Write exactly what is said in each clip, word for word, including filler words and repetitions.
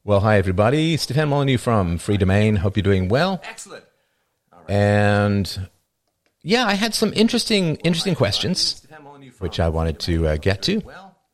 Well, hi, everybody. Stefan Molyneux from Free Domain. Hope you're doing well. Excellent. All right. And yeah, I had some interesting, interesting questions, which I wanted to uh, get to.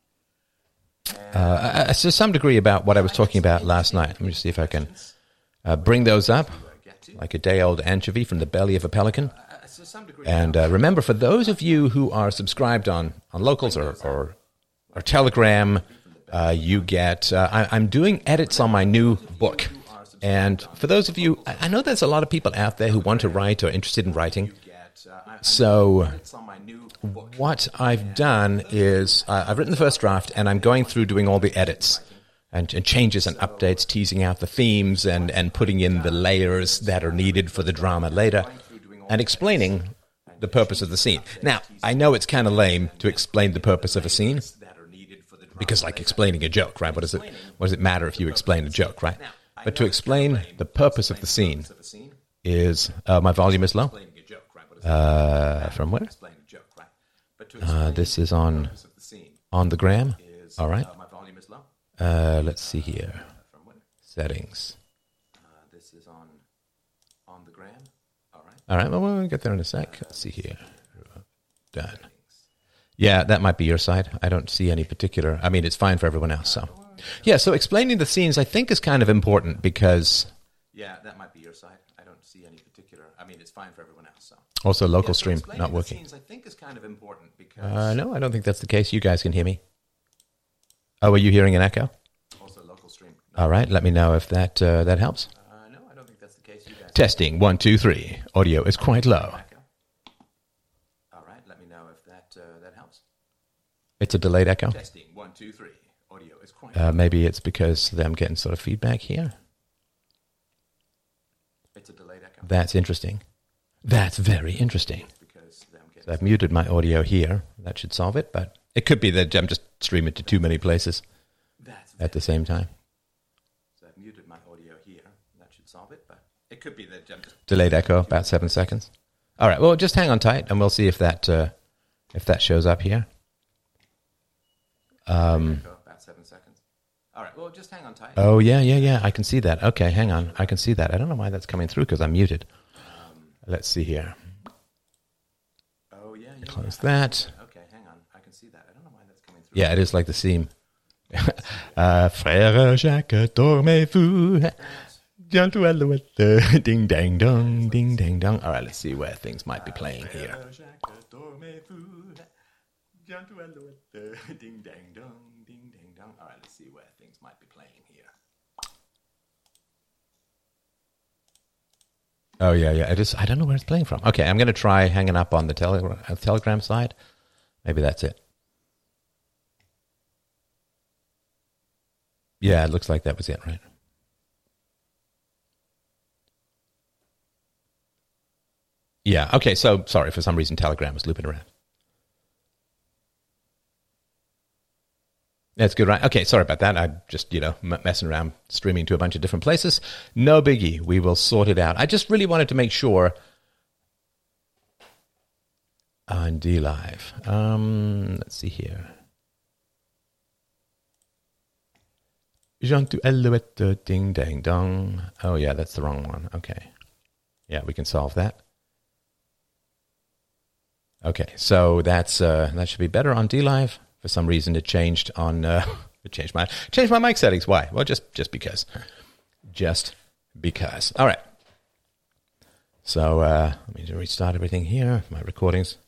Uh, uh, to some degree about what I was talking about last night. Let me just see if I can uh, bring those up, like a day-old anchovy from the belly of a pelican. And uh, remember, for those of you who are subscribed on, on Locals or, or, or Telegram, uh, you get... Uh, I, I'm doing edits on my new book. And for those of you... I, I know there's a lot of people out there who want to write or are interested in writing. So what I've done is uh, I've written the first draft, and I'm going through doing all the edits and, and changes and updates, teasing out the themes and, and putting in the layers that are needed for the drama later, and explaining the purpose of the scene. Now, I know it's kind of lame to explain the purpose of a scene, because like explaining a joke, right? What does it, what does it matter if you explain a joke, right? But to explain the purpose of the scene is, uh, my volume is low. Uh, from where? Uh, this is on on the gram. All right. Uh, let's see here. Settings. This is on on the gram. All right. All right. Well, we'll get there in a sec. Let's see here. Done. Yeah, that might be your side. I don't see any particular. I mean, it's fine for everyone else. So, yeah. So explaining the scenes, I think, is kind of important because. Yeah, that might be your side. I don't see any particular. I mean, it's fine for everyone else. So. Also, local yeah, so stream not working. Scenes, I think, is kind of important because. Uh, no, I don't think that's the case. You guys can hear me. Oh, are you hearing an echo? Also, local stream. All right, let me know if that uh, that helps. Uh, no, I don't think that's the case. You guys Testing one two three. Audio is quite low. All right, let me know if that uh, that helps. It's a delayed echo. Testing one two three. Audio is quite. Uh, maybe it's because I'm getting sort of feedback here. It's a delayed echo. That's interesting. That's very interesting. So I've muted my audio here. That should solve it, but it could be that I'm just streaming to too many places at the same time. So I've muted my audio here. That should solve it, but it could be that I'm just... Delayed echo, about seven seconds. All right, well, just hang on tight, and we'll see if that uh, if that shows up here. Um, about seven seconds. All right, well, just hang on tight. Oh, yeah, yeah, yeah, I can see that. Okay, hang on. I can see that. I don't know why that's coming through because I'm muted. Let's see here. Oh, yeah. yeah Close yeah. that. Okay, hang on. I can see that. I don't know why that's coming through. Yeah, it is like the seam. uh, Frère Jacques, dormez-vous. Ding, dang, dong, ding, dang, dong. All right, let's see where things might be playing here. Ding, dang, dong, ding, dang, dong. All right, let's see where things might be playing here. Oh, yeah, yeah. It is, I don't know where it's playing from. Okay, I'm going to try hanging up on the tele- uh, Telegram side. Maybe that's it. Yeah, it looks like that was it, right? Yeah, okay, so, sorry, for some reason Telegram was looping around. That's good, right? Okay, sorry about that. I'm just, you know, m- messing around, streaming to a bunch of different places. No biggie. We will sort it out. I just really wanted to make sure on D Live. Um, let's see here. Jean tu Alouette, ding, dang, dong. Oh, yeah, that's the wrong one. Okay. Yeah, we can solve that. Okay, so that's uh, that should be better on D Live. For some reason, it changed on. Uh, it changed my changed my mic settings. Why? Well, just just because, just because. All right. So uh, let me just restart everything here. My recordings.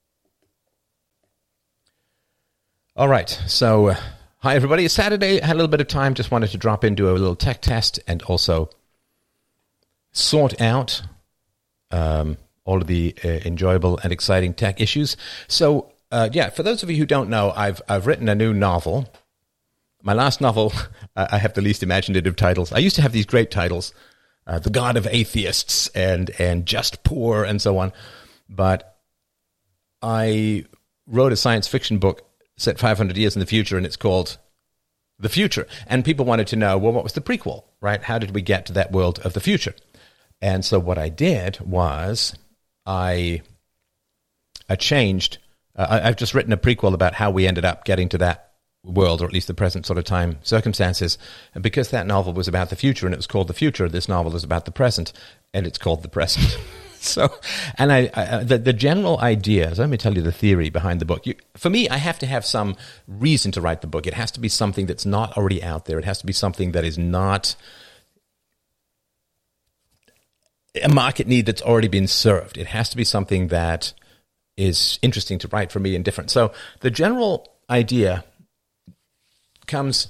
All right. So uh, hi everybody. It's Saturday. I had a little bit of time. Just wanted to drop into a little tech test and also sort out um, all of the uh, enjoyable and exciting tech issues. So. Uh, yeah, for those of you who don't know, I've I've written a new novel. My last novel, uh, I have the least imaginative titles. I used to have these great titles, uh, The God of Atheists and and Just Poor and so on. But I wrote a science fiction book set five hundred years in the future, and it's called The Future. And people wanted to know, well, what was the prequel, right? How did we get to that world of the future? And so what I did was I, I changed... Uh, I've just written a prequel about how we ended up getting to that world, or at least the present sort of time circumstances. And because that novel was about the future and it was called The Future, this novel is about the present and it's called The Present. So, and I, I the, the general idea, so let me tell you the theory behind the book. You, for me, I have to have some reason to write the book. It has to be something that's not already out there. It has to be something that is not a market need that's already been served. It has to be something that is interesting to write for me and different. So the general idea comes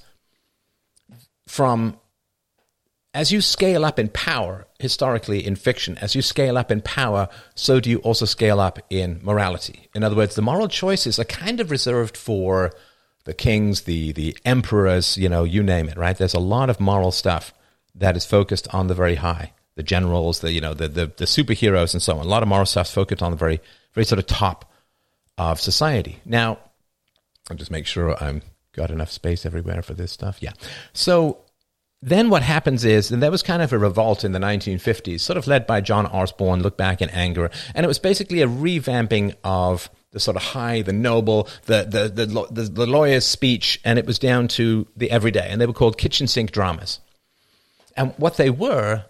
from, as you scale up in power, historically in fiction, as you scale up in power, so do you also scale up in morality. In other words, the moral choices are kind of reserved for the kings, the the emperors, you know, you name it, right? There's a lot of moral stuff that is focused on the very high. The generals, the you know, the the, the superheroes and so on. A lot of moral stuff focused on the very, very sort of top of society. Now, I'll just make sure I'm got enough space everywhere for this stuff. Yeah. So then what happens is, and there was kind of a revolt in the nineteen fifties, sort of led by John Osborne, look back in anger, and it was basically a revamping of the sort of high, the noble, the the the, the, the lawyer's speech, and it was down to the everyday, and they were called kitchen sink dramas. And what they were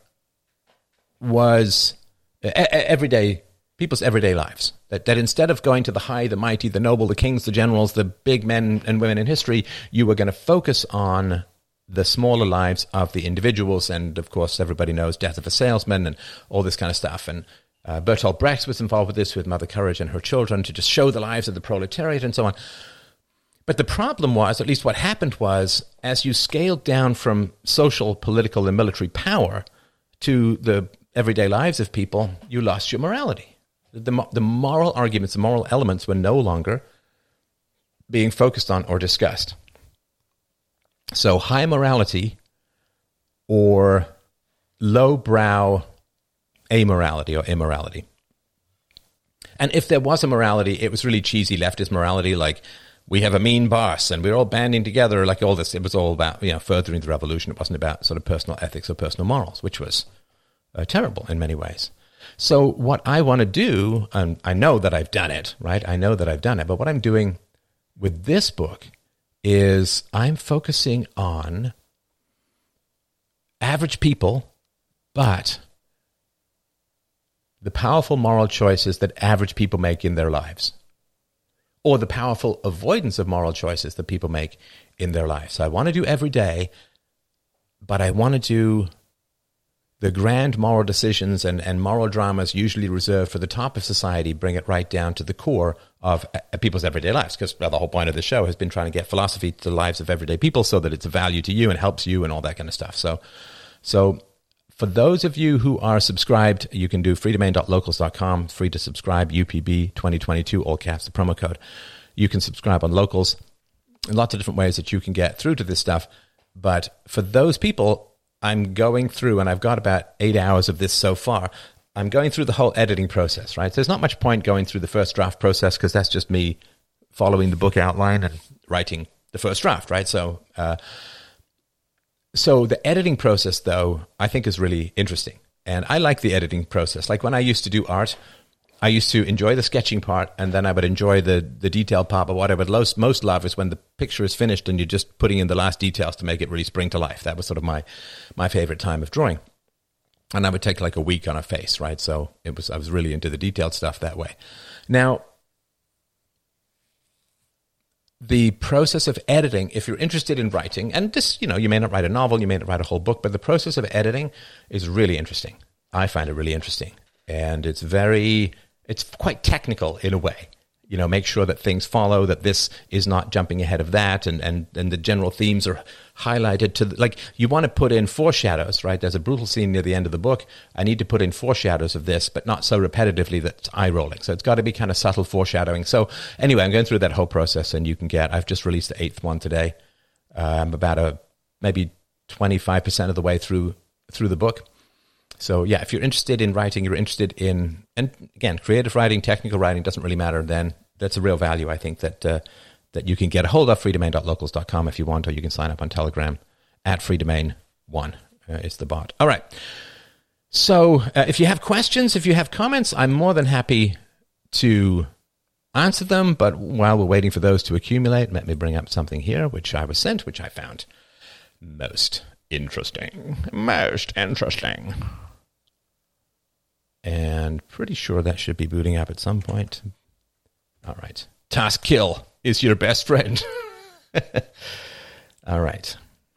was everyday, people's everyday lives. That, that instead of going to the high, the mighty, the noble, the kings, the generals, the big men and women in history, you were going to focus on the smaller lives of the individuals. And of course, everybody knows Death of a Salesman and all this kind of stuff. And uh, Bertolt Brecht was involved with this, with Mother Courage and her children, to just show the lives of the proletariat and so on. But the problem was, at least what happened was, as you scaled down from social, political, and military power to the everyday lives of people, you lost your morality. The, the moral arguments, the moral elements were no longer being focused on or discussed. So high morality or low-brow amorality or immorality. And if there was a morality, it was really cheesy leftist morality, like we have a mean boss and we're all banding together, like all this. It was all about, you know, furthering the revolution. It wasn't about sort of personal ethics or personal morals, which was uh, terrible in many ways. So what I want to do, and I know that I've done it, right? I know that I've done it, but what I'm doing with this book is I'm focusing on average people, but the powerful moral choices that average people make in their lives, or the powerful avoidance of moral choices that people make in their lives. So I want to do every day, but I want to do the grand moral decisions and, and moral dramas usually reserved for the top of society, bring it right down to the core of uh, people's everyday lives. Because well, the whole point of the show has been trying to get philosophy to the lives of everyday people so that it's a value to you and helps you and all that kind of stuff. So, so for those of you who are subscribed, you can do freedomain dot locals dot com, free to subscribe, U P B twenty twenty-two, all caps, the promo code. You can subscribe on Locals. Lots of different ways that you can get through to this stuff. But for those people, I'm going through, and I've got about eight hours of this so far. I'm going through the whole editing process, right? So there's not much point going through the first draft process because that's just me following the book outline and writing the first draft, right? So, uh, so the editing process, though, I think is really interesting. And I like the editing process. Like when I used to do art, I used to enjoy the sketching part, and then I would enjoy the, the detail part. But what I would most, most love is when the picture is finished and you're just putting in the last details to make it really spring to life. That was sort of my my favorite time of drawing. And I would take like a week on a face, right? So it was I was really into the detailed stuff that way. Now, the process of editing, if you're interested in writing, and this, you know, you may not write a novel, you may not write a whole book, but the process of editing is really interesting. I find it really interesting. And it's very... It's quite technical in a way, you know, make sure that things follow, that this is not jumping ahead of that, and, and, and the general themes are highlighted to, the, like, you want to put in foreshadows, right? There's a brutal scene near the end of the book. I need to put in foreshadows of this, but not so repetitively that it's eye-rolling. So it's got to be kind of subtle foreshadowing. So anyway, I'm going through that whole process, and you can get, I've just released the eighth one today. Uh, I'm about a maybe twenty-five percent of the way through through the book. So yeah, if you're interested in writing, you're interested in, and again, creative writing, technical writing, doesn't really matter, then that's a real value, I think, that uh, that you can get a hold of, freedomain dot locals dot com if you want, or you can sign up on Telegram at freedomain one uh, is the bot. All right. So uh, if you have questions, if you have comments, I'm more than happy to answer them, but while we're waiting for those to accumulate, let me bring up something here, which I was sent, which I found most interesting. Most interesting. And pretty sure that should be booting up at some point. All right. Task kill is your best friend. All right.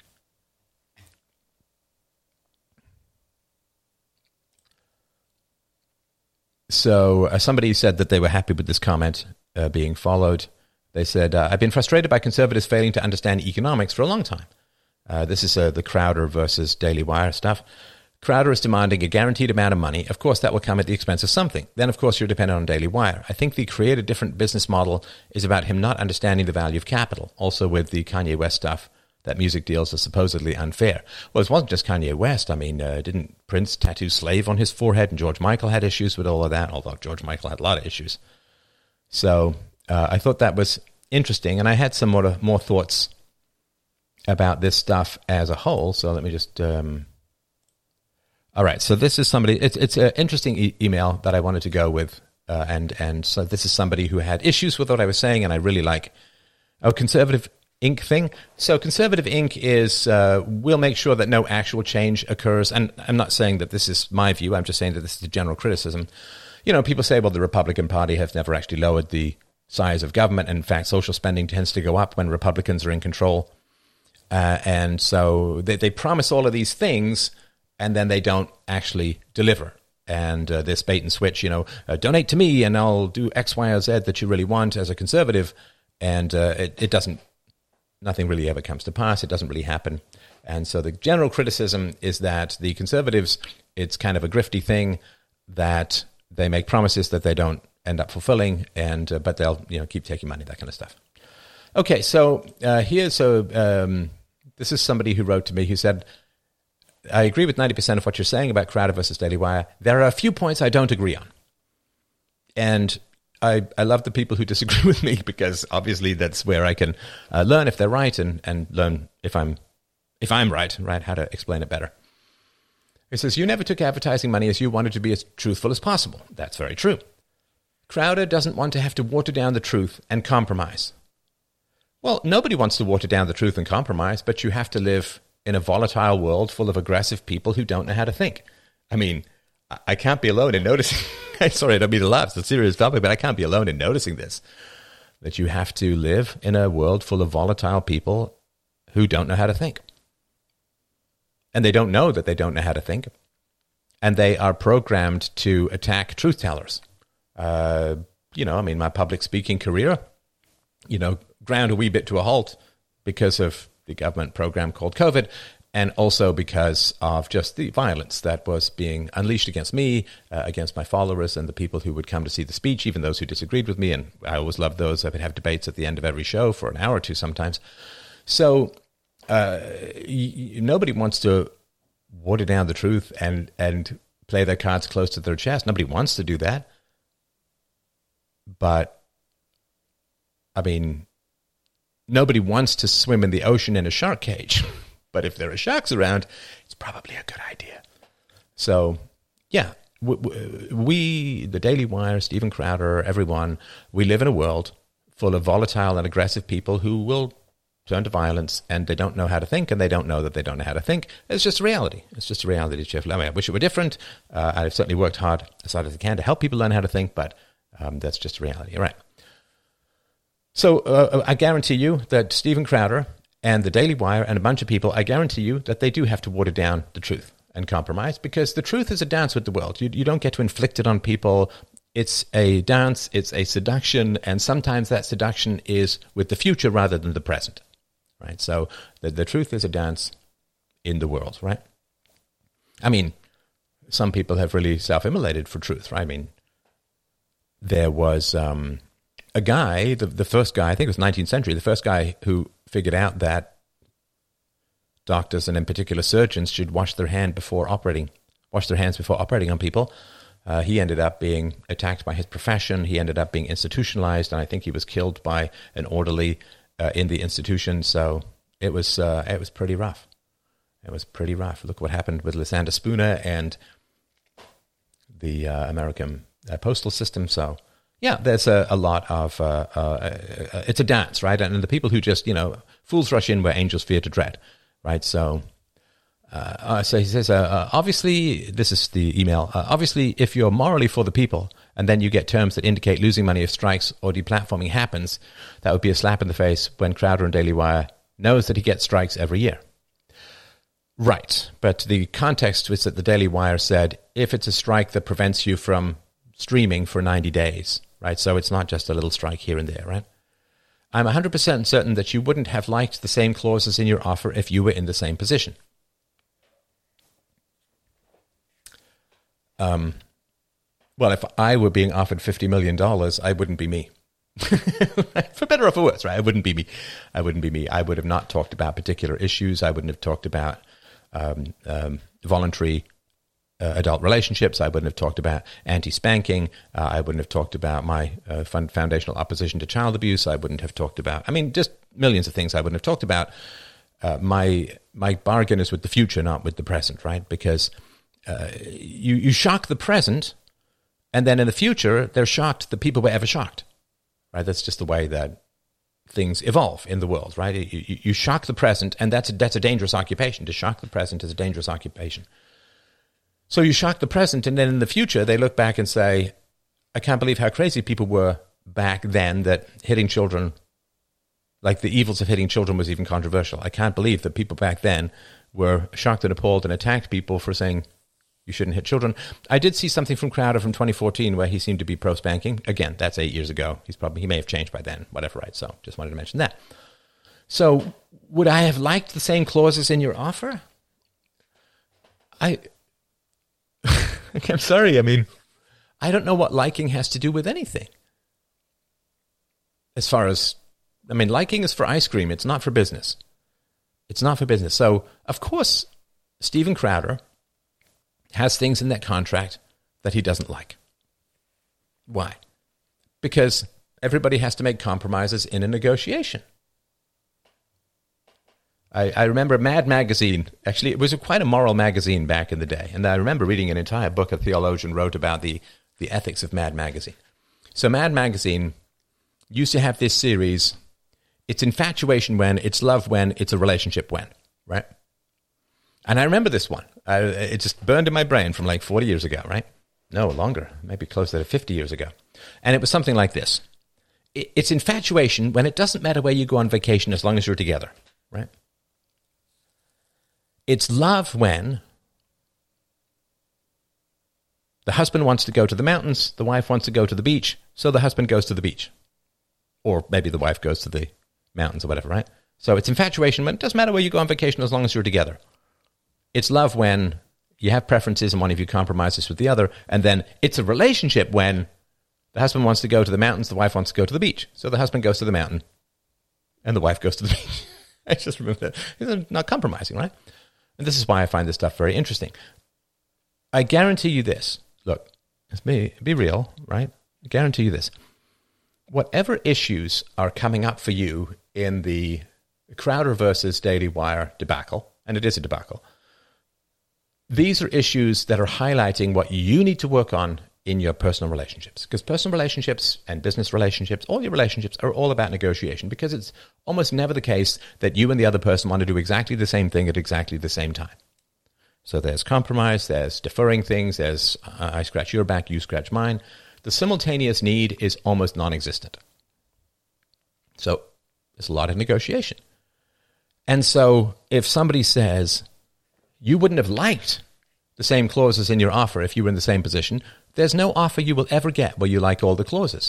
So uh, somebody said that they were happy with this comment uh, being followed. They said, uh, I've been frustrated by conservatives failing to understand economics for a long time. Uh, this is uh, the Crowder versus Daily Wire stuff. Crowder is demanding a guaranteed amount of money. Of course, that will come at the expense of something. Then, of course, you're dependent on Daily Wire. I think the create a different business model is about him not understanding the value of capital. Also with the Kanye West stuff, that music deals are supposedly unfair. Well, it wasn't just Kanye West. I mean, uh, didn't Prince tattoo slave on his forehead? And George Michael had issues with all of that, although George Michael had a lot of issues. So uh, I thought that was interesting. And I had some more, more thoughts about this stuff as a whole. So let me just... Um, all right, so this is somebody... It's, it's an interesting e- email that I wanted to go with. Uh, and, and so this is somebody who had issues with what I was saying, and I really like... Oh, Conservative Inc thing. So Conservative Inc is, uh, we'll make sure that no actual change occurs. And I'm not saying that this is my view. I'm just saying that this is a general criticism. You know, people say, well, the Republican Party has never actually lowered the size of government. And in fact, social spending tends to go up when Republicans are in control. Uh, and so they, they promise all of these things, and then they don't actually deliver. And uh, this bait and switch, you know, uh, donate to me and I'll do X, Y, or Z that you really want as a conservative. And uh, it, it doesn't, nothing really ever comes to pass. It doesn't really happen. And so the general criticism is that the conservatives, it's kind of a grifty thing that they make promises that they don't end up fulfilling, and uh, but they'll, you know, keep taking money, that kind of stuff. Okay, so uh, here's, so um, this is somebody who wrote to me who said, I agree with ninety percent of what you're saying about Crowder versus Daily Wire. There are a few points I don't agree on. And I, I love the people who disagree with me, because obviously that's where I can uh, learn if they're right, and, and learn if I'm if I'm right, right, how to explain it better. It says, you never took advertising money as you wanted to be as truthful as possible. That's very true. Crowder doesn't want to have to water down the truth and compromise. Well, nobody wants to water down the truth and compromise, but you have to live in a volatile world full of aggressive people who don't know how to think. I mean, I can't be alone in noticing. Sorry, I don't mean to laugh. It's a serious topic, but I can't be alone in noticing this. That you have to live in a world full of volatile people who don't know how to think. And they don't know that they don't know how to think. And they are programmed to attack truth tellers. Uh, you know, I mean, my public speaking career, you know, ground a wee bit to a halt because of the government program called COVID, and also because of just the violence that was being unleashed against me, uh, against my followers and the people who would come to see the speech, even those who disagreed with me. And I always loved those. I would have debates at the end of every show for an hour or two sometimes. So uh, y- y- nobody wants to water down the truth and, and play their cards close to their chest. Nobody wants to do that. But, I mean, nobody wants to swim in the ocean in a shark cage. But if there are sharks around, it's probably a good idea. So, yeah, we, we, the Daily Wire, Stephen Crowder, everyone, we live in a world full of volatile and aggressive people who will turn to violence, and they don't know how to think, and they don't know that they don't know how to think. It's just reality. It's just a reality, Jeff. I mean, I wish it were different. Uh, I've certainly worked hard as hard as I can to help people learn how to think, but um, that's just reality. All right. So uh, I guarantee you that Stephen Crowder and the Daily Wire and a bunch of people, I guarantee you that they do have to water down the truth and compromise, because the truth is a dance with the world. You, you don't get to inflict it on people. It's a dance, it's a seduction, and sometimes that seduction is with the future rather than the present, right? So the, the truth is a dance in the world, right? I mean, some people have really self-immolated for truth, right? I mean, there was um, a guy, the, the first guy, I think it was nineteenth century, the first guy who figured out that doctors, and in particular surgeons, should wash their hand before operating, wash their hands before operating on people. Uh, he ended up being attacked by his profession. He ended up being institutionalized, and I think he was killed by an orderly uh, in the institution. So it was uh, it was pretty rough. It was pretty rough. Look what happened with Lysander Spooner and the uh, American uh, postal system. So yeah, there's a, a lot of, uh, uh, it's a dance, right? And the people who just, you know, fools rush in where angels fear to tread, right? So, uh, uh, so he says, uh, uh, obviously, this is the email, uh, obviously, if you're morally for the people, and then you get terms that indicate losing money if strikes or deplatforming happens, that would be a slap in the face when Crowder and Daily Wire knows that he gets strikes every year. Right, but the context was that the Daily Wire said, if it's a strike that prevents you from streaming for ninety days, right? So it's not just a little strike here and there, right? I'm one hundred percent certain that you wouldn't have liked the same clauses in your offer if you were in the same position. Um, well, if I were being offered fifty million dollars, I wouldn't be me. For better or for worse, right? I wouldn't be me. I wouldn't be me. I would have not talked about particular issues. I wouldn't have talked about um, um, voluntary uh, adult relationships. I wouldn't have talked about anti-spanking. Uh, I wouldn't have talked about my uh, fund- foundational opposition to child abuse. I wouldn't have talked about, I mean, just millions of things I wouldn't have talked about. Uh, my my bargain is with the future, not with the present, right? Because uh, you, you shock the present, and then in the future, they're shocked that people were ever shocked. Right, that's just the way that things evolve in the world, right? You, you, you shock the present, and that's a, that's a dangerous occupation. To shock the present is a dangerous occupation. So you shock the present, and then in the future, they look back and say, I can't believe how crazy people were back then that hitting children, like the evils of hitting children was even controversial. I can't believe that people back then were shocked and appalled and attacked people for saying, you shouldn't hit children. I did see something from Crowder from twenty fourteen where he seemed to be pro-spanking. Again, that's eight years ago. He's probably he may have changed by then, whatever, right? So just wanted to mention that. So would I have liked the same clauses in your offer? I, I'm sorry. I mean, I don't know what liking has to do with anything. As far as, I mean, liking is for ice cream. It's not for business. It's not for business. So, of course, Steven Crowder has things in that contract that he doesn't like. Why? Because everybody has to make compromises in a negotiation. I, I remember Mad Magazine, actually it was a, quite a moral magazine back in the day, and I remember reading an entire book a theologian wrote about the, the ethics of Mad Magazine. So Mad Magazine used to have this series, it's infatuation when, it's love when, it's a relationship when, right? And I remember this one. I, it just burned in my brain from like forty years ago, right? No, longer. Maybe closer to fifty years ago. And it was something like this. It, it's infatuation when it doesn't matter where you go on vacation as long as you're together, right? It's love when the husband wants to go to the mountains, the wife wants to go to the beach, so the husband goes to the beach. Or maybe the wife goes to the mountains or whatever, right? So it's infatuation when it doesn't matter where you go on vacation as long as you're together. It's love when you have preferences and one of you compromises with the other. And then it's a relationship when the husband wants to go to the mountains, the wife wants to go to the beach. So the husband goes to the mountain and the wife goes to the beach. I just remember that. It's not compromising, right? And this is why I find this stuff very interesting. I guarantee you this. Look, it's me. Be real, right? I guarantee you this. Whatever issues are coming up for you in the Crowder versus Daily Wire debacle, and it is a debacle, these are issues that are highlighting what you need to work on in your personal relationships. Because personal relationships and business relationships, all your relationships are all about negotiation, because it's almost never the case that you and the other person want to do exactly the same thing at exactly the same time. So there's compromise, there's deferring things, there's uh, I scratch your back, you scratch mine. The simultaneous need is almost non-existent. So there's a lot of negotiation. And so if somebody says, you wouldn't have liked the same clauses in your offer if you were in the same position, there's no offer you will ever get where you like all the clauses.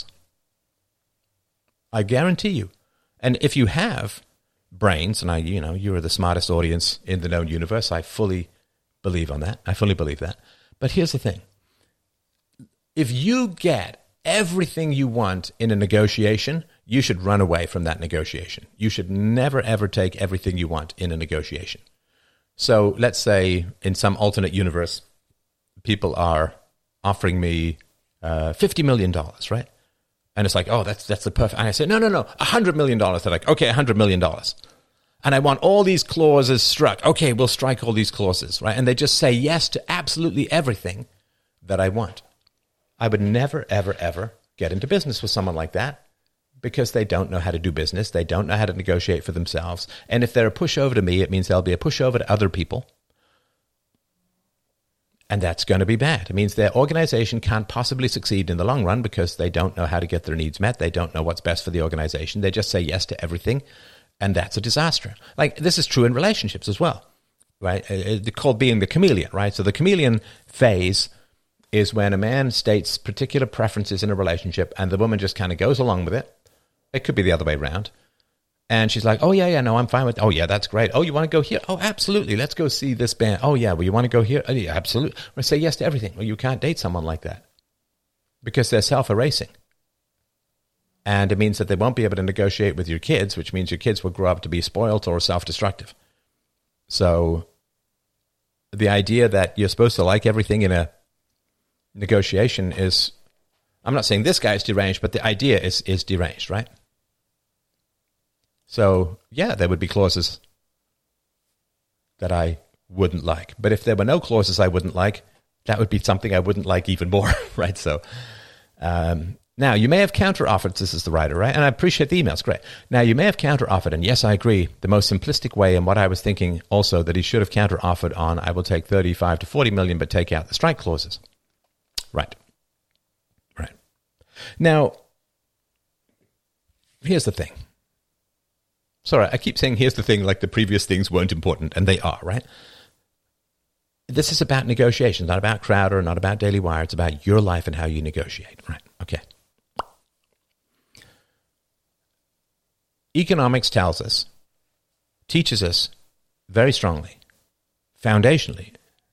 I guarantee you. And if you have brains, and I, you know, you're the smartest audience in the known universe, I fully believe on that. I fully believe that. But here's the thing. If you get everything you want in a negotiation, you should run away from that negotiation. You should never, ever take everything you want in a negotiation. So let's say in some alternate universe, people are offering me uh, fifty million dollars, right? And it's like, oh, that's that's the perfect. And I say, no, no, no, one hundred million dollars. They're like, okay, one hundred million dollars. And I want all these clauses struck. Okay, we'll strike all these clauses, right? And they just say yes to absolutely everything that I want. I would never, ever, ever get into business with someone like that because they don't know how to do business. They don't know how to negotiate for themselves. And if they're a pushover to me, it means they'll be a pushover to other people. And that's going to be bad. It means their organization can't possibly succeed in the long run because they don't know how to get their needs met. They don't know what's best for the organization. They just say yes to everything. And that's a disaster. Like, this is true in relationships as well, right? It's called being the chameleon, right? So the chameleon phase is when a man states particular preferences in a relationship and the woman just kind of goes along with it. It could be the other way around. And she's like, oh, yeah, yeah, no, I'm fine with it. Oh, yeah, that's great. Oh, you want to go here? Oh, absolutely. Let's go see this band. Oh, yeah, well, you want to go here? Oh, yeah, absolutely. Or say yes to everything. Well, you can't date someone like that because they're self-erasing. And it means that they won't be able to negotiate with your kids, which means your kids will grow up to be spoiled or self-destructive. So the idea that you're supposed to like everything in a negotiation is, I'm not saying this guy is deranged, but the idea is, is deranged, right? So, yeah, there would be clauses that I wouldn't like. But if there were no clauses I wouldn't like, that would be something I wouldn't like even more, right? So, um, now, you may have counter-offered, this is the writer, right? And I appreciate the emails, great. Now, you may have counter-offered, and yes, I agree, the most simplistic way, and what I was thinking also, that he should have counter-offered on, I will take thirty-five to forty million, but take out the strike clauses. Right. Right. Now, here's the thing. Sorry, I keep saying here's the thing like the previous things weren't important, and they are, right? This is about negotiations, not about Crowder, not about Daily Wire. It's about your life and how you negotiate, right? Okay. Economics tells us, teaches us very strongly, foundationally,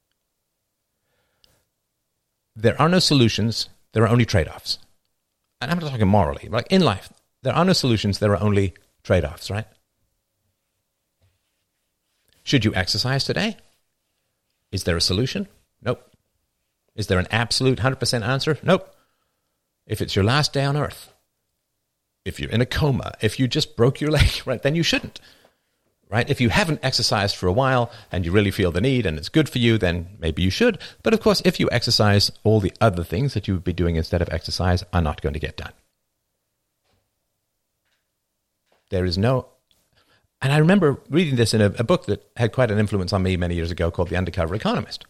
there are no solutions, there are only trade-offs. And I'm not talking morally, like in life, there are no solutions, there are only trade-offs, right? Should you exercise today? Is there a solution? Nope. Is there an absolute one hundred percent answer? Nope. If it's your last day on earth, if you're in a coma, if you just broke your leg, right, then you shouldn't, right? If you haven't exercised for a while and you really feel the need and it's good for you, then maybe you should. But of course, if you exercise, all the other things that you would be doing instead of exercise are not going to get done. There is no... And I remember reading this in a, a book that had quite an influence on me many years ago called The Undercover Economist,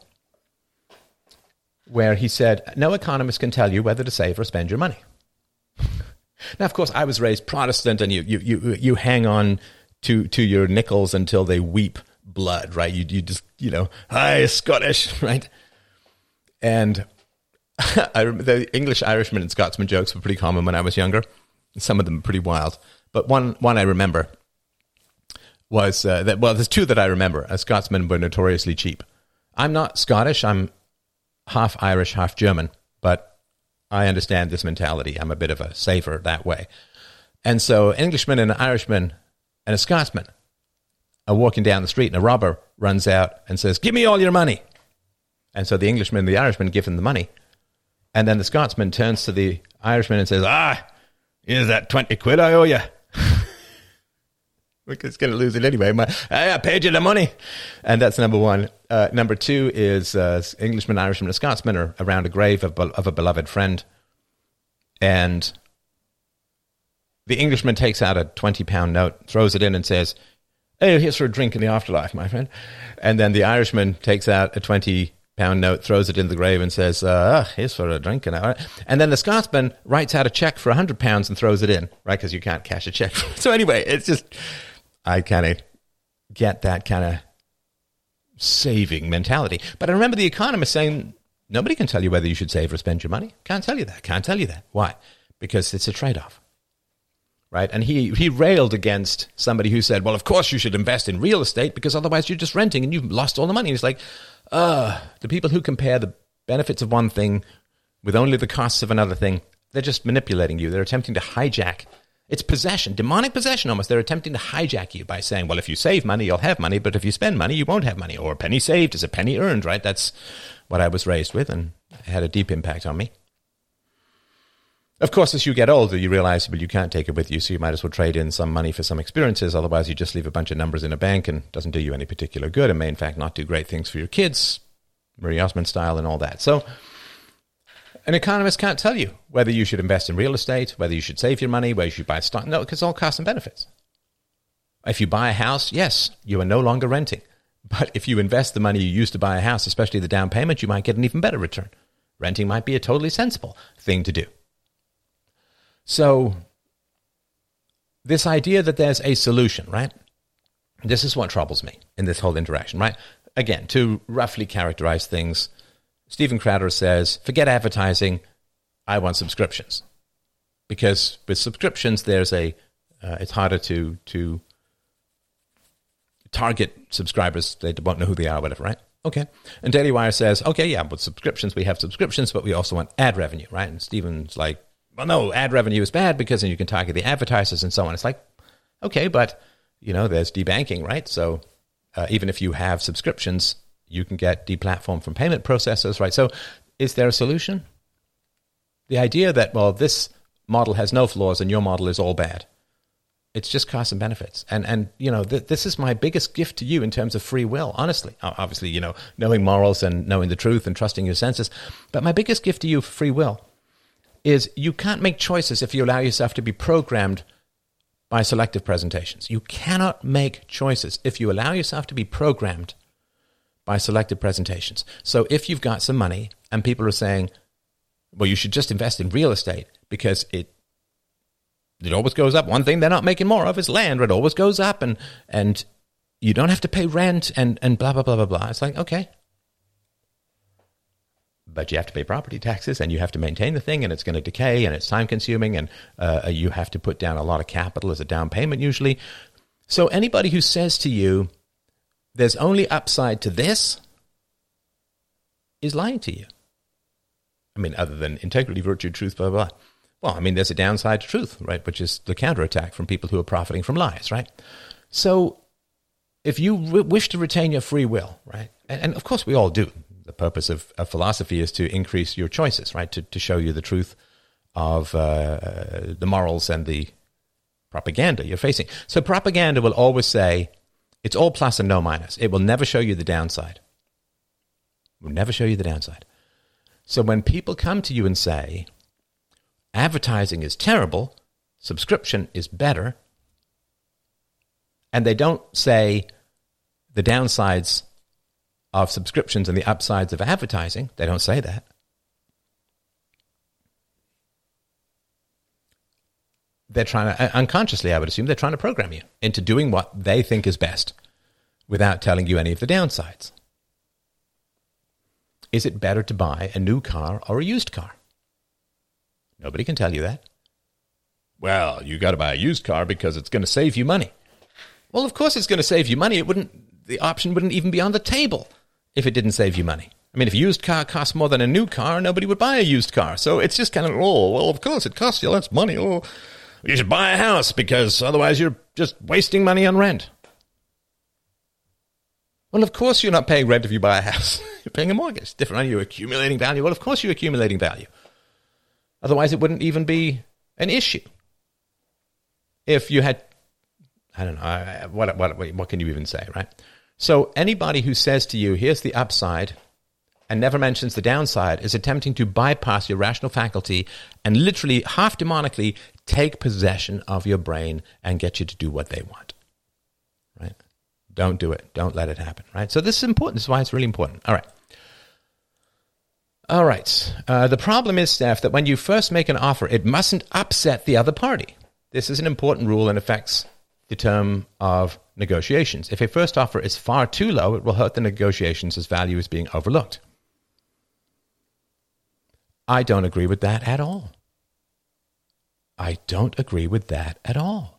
where he said, no economist can tell you whether to save or spend your money. Now, of course, I was raised Protestant, and you you you, you hang on to, to your nickels until they weep blood, right? You you just, you know, hi, Scottish, right? And I, the English, Irishman, and Scotsman jokes were pretty common when I was younger. Some of them pretty wild. But one one I remember was uh, that, well, there's two that I remember. As Scotsmen were notoriously cheap. I'm not Scottish. I'm half Irish, half German, but I understand this mentality. I'm a bit of a saver that way. And so an Englishman and an Irishman and a Scotsman are walking down the street, and a robber runs out and says, give me all your money. And so the Englishman and the Irishman give him the money. And then the Scotsman turns to the Irishman and says, ah, here's that twenty quid I owe you. It's going to lose it anyway. My, I paid you the money. And that's number one. Uh, number two is uh, Englishman, Irishman, and Scotsman are around a grave of, of a beloved friend. And the Englishman takes out a twenty-pound note, throws it in and says, hey, here's for a drink in the afterlife, my friend. And then the Irishman takes out a twenty-pound note, throws it in the grave and says, uh, here's for a drink. And, and then the Scotsman writes out a check for one hundred pounds and throws it in, right? Because you can't cash a check. So anyway, it's just... I kind of get that kind of saving mentality. But I remember The Economist saying, nobody can tell you whether you should save or spend your money. Can't tell you that. Can't tell you that. Why? Because it's a trade-off, right? And he, he railed against somebody who said, well, of course you should invest in real estate because otherwise you're just renting and you've lost all the money. And it's like, uh, the people who compare the benefits of one thing with only the costs of another thing, they're just manipulating you. They're attempting to hijack. It's possession, demonic possession almost. They're attempting to hijack you by saying, well, if you save money, you'll have money, but if you spend money, you won't have money. Or a penny saved is a penny earned, right? That's what I was raised with, and it had a deep impact on me. Of course, as you get older, you realize, well, you can't take it with you, so you might as well trade in some money for some experiences. Otherwise, you just leave a bunch of numbers in a bank and it doesn't do you any particular good. It may, in fact, not do great things for your kids, Marie Osmond style and all that. So an economist can't tell you whether you should invest in real estate, whether you should save your money, whether you should buy stock. No, because it's all costs and benefits. If you buy a house, yes, you are no longer renting. But if you invest the money you used to buy a house, especially the down payment, you might get an even better return. Renting might be a totally sensible thing to do. So this idea that there's a solution, right? This is what troubles me in this whole interaction, right? Again, to roughly characterize things, Stephen Crowder says, forget advertising, I want subscriptions. Because with subscriptions, there's a, uh, it's harder to, to target subscribers. They won't know who they are, whatever, right? Okay. And Daily Wire says, okay, yeah, with subscriptions, we have subscriptions, but we also want ad revenue, right? And Stephen's like, well, no, ad revenue is bad because then you can target the advertisers and so on. It's like, okay, but, you know, there's debanking, right? So uh, even if you have subscriptions, you can get deplatformed from payment processors, right? So is there a solution? The idea that, well, this model has no flaws and your model is all bad. It's just costs and benefits. And, and you know, th- this is my biggest gift to you in terms of free will, honestly. Obviously, you know, knowing morals and knowing the truth and trusting your senses. But my biggest gift to you for free will is you can't make choices if you allow yourself to be programmed by selective presentations. You cannot make choices if you allow yourself to be programmed by selective presentations. So if you've got some money and people are saying, well, you should just invest in real estate because it it always goes up. One thing they're not making more of is land. It always goes up and and you don't have to pay rent and, and blah, blah, blah, blah, blah. It's like, okay. But you have to pay property taxes and you have to maintain the thing and it's going to decay and it's time consuming and uh, you have to put down a lot of capital as a down payment usually. So anybody who says to you, there's only upside to this is lying to you. I mean, other than integrity, virtue, truth, blah, blah, blah. Well, I mean, there's a downside to truth, right? Which is the counterattack from people who are profiting from lies, right? So if you re- wish to retain your free will, right? And, and of course we all do. The purpose of, of philosophy is to increase your choices, right? To, to show you the truth of uh, the morals and the propaganda you're facing. So propaganda will always say, it's all plus and no minus. It will never show you the downside. It will never show you the downside. So when people come to you and say, advertising is terrible, subscription is better, and they don't say the downsides of subscriptions and the upsides of advertising, they don't say that. They're trying to, unconsciously, I would assume, they're trying to program you into doing what they think is best without telling you any of the downsides. Is it better to buy a new car or a used car? Nobody can tell you that. Well, you got to buy a used car because it's going to save you money. Well, of course it's going to save you money. It wouldn't, the option wouldn't even be on the table if it didn't save you money. I mean, if a used car costs more than a new car, nobody would buy a used car. So it's just kind of, oh, well, of course it costs you less money. Oh, you should buy a house because otherwise you're just wasting money on rent. Well, of course you're not paying rent if you buy a house. You're paying a mortgage. It's different. You're accumulating value. Well, of course you're accumulating value. Otherwise it wouldn't even be an issue. If you had, I don't know, what, what, what can you even say, right? So anybody who says to you, here's the upside, and never mentions the downside, is attempting to bypass your rational faculty and literally half demonically take possession of your brain and get you to do what they want, right? Don't do it. Don't let it happen, right? So this is important. This is why it's really important. All right. All right. Uh, the problem is, Steph, that when you first make an offer, it mustn't upset the other party. This is an important rule and affects the term of negotiations. If a first offer is far too low, it will hurt the negotiations as value is being overlooked. I don't agree with that at all. I don't agree with that at all.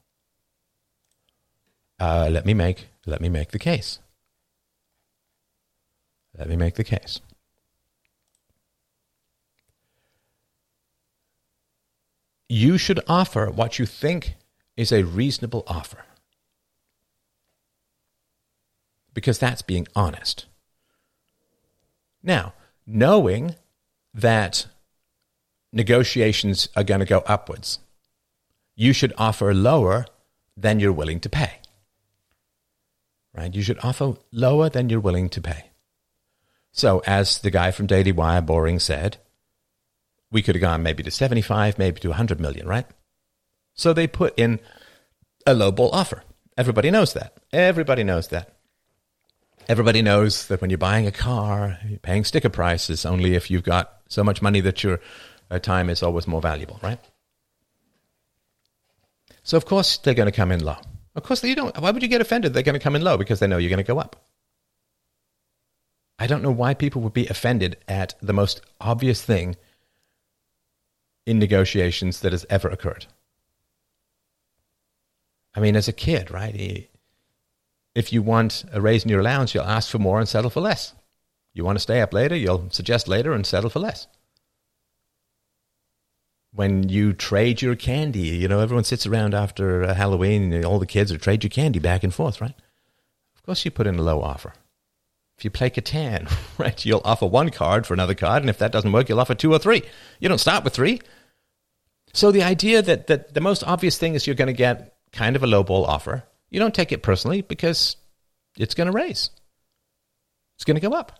Uh, let me make let me make the case. Let me make the case. You should offer what you think is a reasonable offer, because that's being honest. Now, knowing that negotiations are going to go upwards, you should offer lower than you're willing to pay. Right? You should offer lower than you're willing to pay. So, as the guy from Daily Wire, Boring, said, we could have gone maybe to seventy-five, maybe to one hundred million, right? So they put in a lowball offer. Everybody knows that. Everybody knows that. Everybody knows that when you're buying a car, you're paying sticker prices only if you've got so much money that your uh, time is always more valuable, right? So of course they're going to come in low. Of course you don't. Why would you get offended? They're going to come in low because they know you're going to go up. I don't know why people would be offended at the most obvious thing in negotiations that has ever occurred. I mean, as a kid, right? If you want a raise in your allowance, you'll ask for more and settle for less. You want to stay up later, you'll suggest later and settle for less. When you trade your candy, you know, everyone sits around after uh, Halloween and all the kids are trade your candy back and forth, right? Of course you put in a low offer. If you play Catan, right, you'll offer one card for another card, and if that doesn't work, you'll offer two or three. You don't start with three. So the idea that, that the most obvious thing is you're going to get kind of a lowball offer, you don't take it personally because it's going to raise. It's going to go up.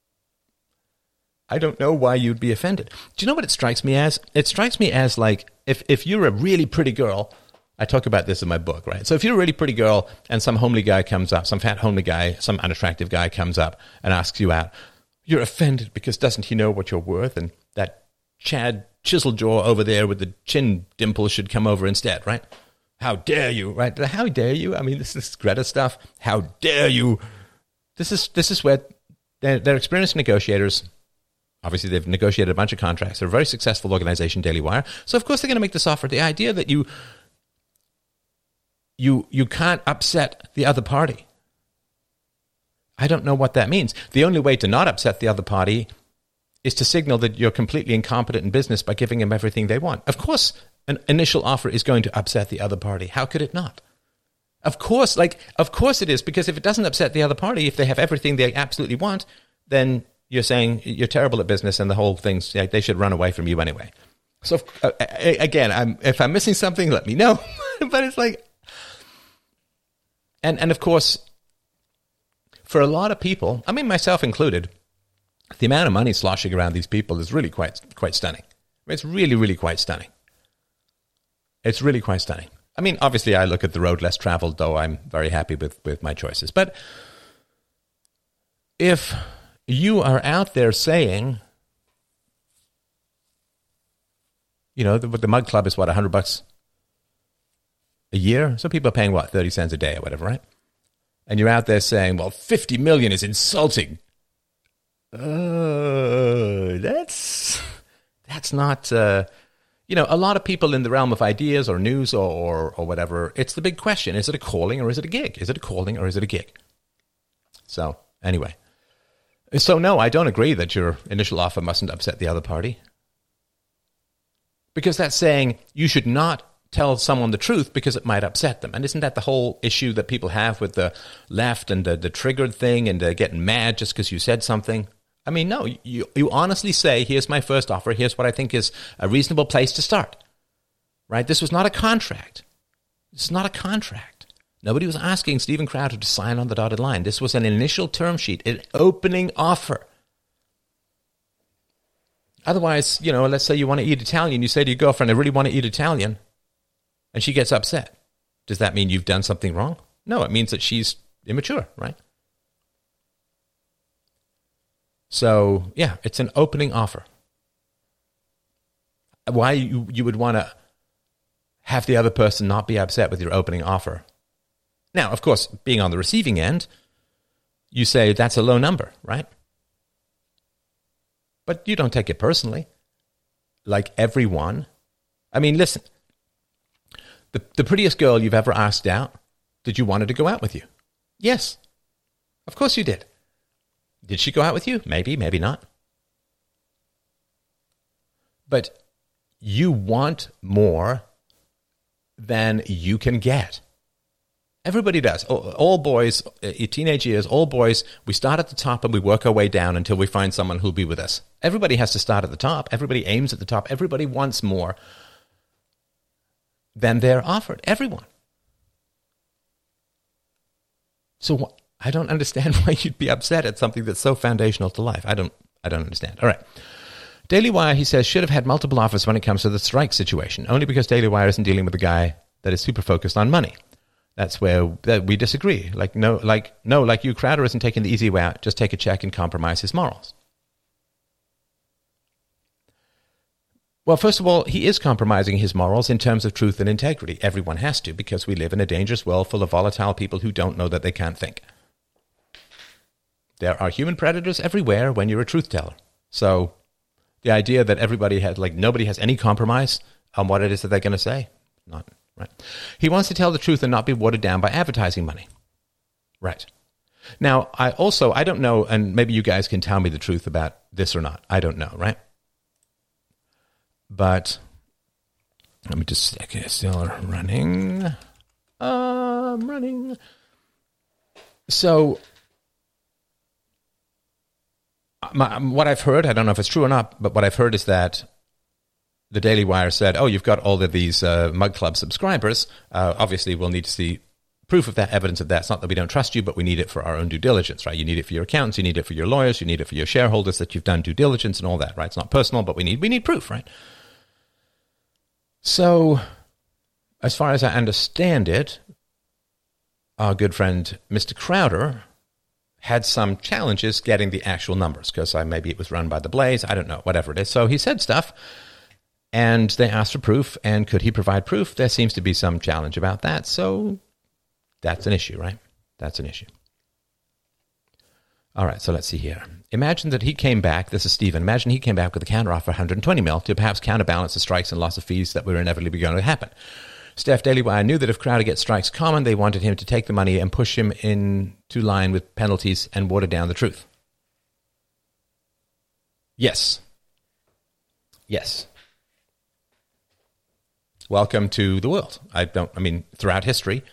I don't know why you'd be offended. Do you know what it strikes me as? It strikes me as like if, if you're a really pretty girl, I talk about this in my book, right? So if you're a really pretty girl and some homely guy comes up, some fat homely guy, some unattractive guy comes up and asks you out, you're offended because doesn't he know what you're worth? And that Chad Chiseljaw over there with the chin dimple should come over instead, right? How dare you, right? How dare you? I mean, this is Greta stuff. How dare you? This is this is where they're, they're experienced negotiators. Obviously, they've negotiated a bunch of contracts. They're a very successful organization, Daily Wire. So, of course, they're going to make this offer. The idea that you you you can't upset the other party. I don't know what that means. The only way to not upset the other party is to signal that you're completely incompetent in business by giving them everything they want. Of course, an initial offer is going to upset the other party. How could it not? Of course, like, of course it is, because if it doesn't upset the other party, if they have everything they absolutely want, then you're saying you're terrible at business and the whole thing's, like, they should run away from you anyway. So, uh, again, I'm, if I'm missing something, let me know. But it's like, and, and of course, for a lot of people, I mean, myself included, the amount of money sloshing around these people is really quite, quite stunning. It's really, really quite stunning. It's really quite stunning. I mean, obviously, I look at the road less traveled, though I'm very happy with, with my choices. But if you are out there saying, you know, the, the Mug Club is what, one hundred bucks a year? Some people are paying, what, thirty cents a day or whatever, right? And you're out there saying, well, fifty million is insulting. Uh, that's, that's not... Uh, You know, a lot of people in the realm of ideas or news or, or or whatever, it's the big question. Is it a calling or is it a gig? Is it a calling or is it a gig? So, anyway. So, no, I don't agree that your initial offer mustn't upset the other party. Because that's saying you should not tell someone the truth because it might upset them. And isn't that the whole issue that people have with the left and the, the triggered thing and the getting mad just because you said something? I mean, no, you you honestly say, here's my first offer, here's what I think is a reasonable place to start, right? This was not a contract. This is not a contract. Nobody was asking Steven Crowder to sign on the dotted line. This was an initial term sheet, an opening offer. Otherwise, you know, let's say you want to eat Italian. You say to your girlfriend, I really want to eat Italian, and she gets upset. Does that mean you've done something wrong? No, it means that she's immature, right? So, yeah, it's an opening offer. Why you, you would want to have the other person not be upset with your opening offer. Now, of course, being on the receiving end, you say that's a low number, right? But you don't take it personally. Like everyone. I mean, listen, the, the prettiest girl you've ever asked out, did you want her to go out with you? Yes. Of course you did. Did she go out with you? Maybe, maybe not. But you want more than you can get. Everybody does. All, all boys, uh, teenage years, all boys, we start at the top and we work our way down until we find someone who'll be with us. Everybody has to start at the top. Everybody aims at the top. Everybody wants more than they're offered. Everyone. So what? I don't understand why you'd be upset at something that's so foundational to life. I don't I don't understand. All right. Daily Wire, he says, should have had multiple offers when it comes to the strike situation, only because Daily Wire isn't dealing with a guy that is super focused on money. That's where we disagree. Like, no, like, no, like you, Crowder isn't taking the easy way out. Just take a check and compromise his morals. Well, first of all, he is compromising his morals in terms of truth and integrity. Everyone has to, because we live in a dangerous world full of volatile people who don't know that they can't think. There are human predators everywhere when you're a truth teller. So the idea that everybody has, like, nobody has any compromise on what it is that they're going to say, not right. He wants to tell the truth and not be watered down by advertising money. Right. Now, I also, I don't know, and maybe you guys can tell me the truth about this or not. I don't know, right? But let me just, okay, still running. Uh, I'm running. So my, what I've heard, I don't know if it's true or not, but what I've heard is that the Daily Wire said, oh, you've got all of these uh, Mug Club subscribers. Uh, obviously, we'll need to see proof of that, evidence of that. It's not that we don't trust you, but we need it for our own due diligence, right? You need it for your accountants, you need it for your lawyers, you need it for your shareholders that you've done due diligence and all that, right? It's not personal, but we need we need proof, right? So, as far as I understand it, our good friend Mister Crowder had some challenges getting the actual numbers, because maybe it was run by the Blaze, I don't know, whatever it is. So he said stuff, and they asked for proof, and could he provide proof? There seems to be some challenge about that, so that's an issue, right? That's an issue. All right, so let's see here. Imagine that he came back, this is Stephen, imagine he came back with a counteroffer one hundred twenty mil to perhaps counterbalance the strikes and loss of fees that were inevitably going to happen. Steph, Daily Wire knew that if Crowder gets strikes common, they wanted him to take the money and push him into line with penalties and water down the truth. Yes. Yes. Welcome to the world. I don't, I mean, throughout history,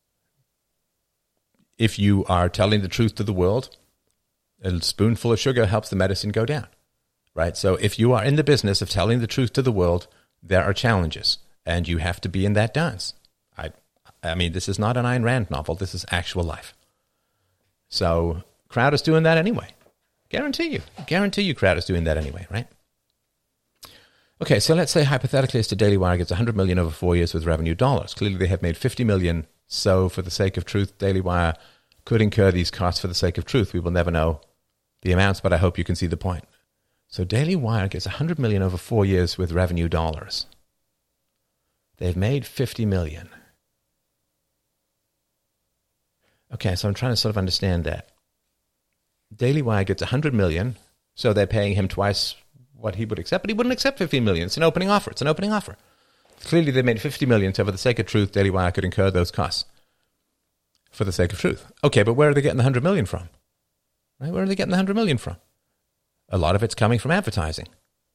if you are telling the truth to the world, a spoonful of sugar helps the medicine go down, right? So if you are in the business of telling the truth to the world, there are challenges, and you have to be in that dance. I, I mean, this is not an Ayn Rand novel. This is actual life. So Crowder's doing that anyway. Guarantee you. Guarantee you Crowder's doing that anyway, right? Okay, so let's say hypothetically as to Daily Wire gets one hundred million dollars over four years with revenue dollars. Clearly they have made fifty million dollars. So for the sake of truth, Daily Wire could incur these costs for the sake of truth. We will never know the amounts, but I hope you can see the point. So Daily Wire gets one hundred million dollars over four years with revenue dollars. They've made fifty million dollars. Okay, so I'm trying to sort of understand that. Daily Wire gets one hundred million dollars, so they're paying him twice what he would accept, but he wouldn't accept fifteen million dollars. It's an opening offer. It's an opening offer. Clearly, they made fifty million dollars, so for the sake of truth, Daily Wire could incur those costs for the sake of truth. Okay, but where are they getting the one hundred million dollars from? Right? Where are they getting the one hundred million dollars from? A lot of it's coming from advertising.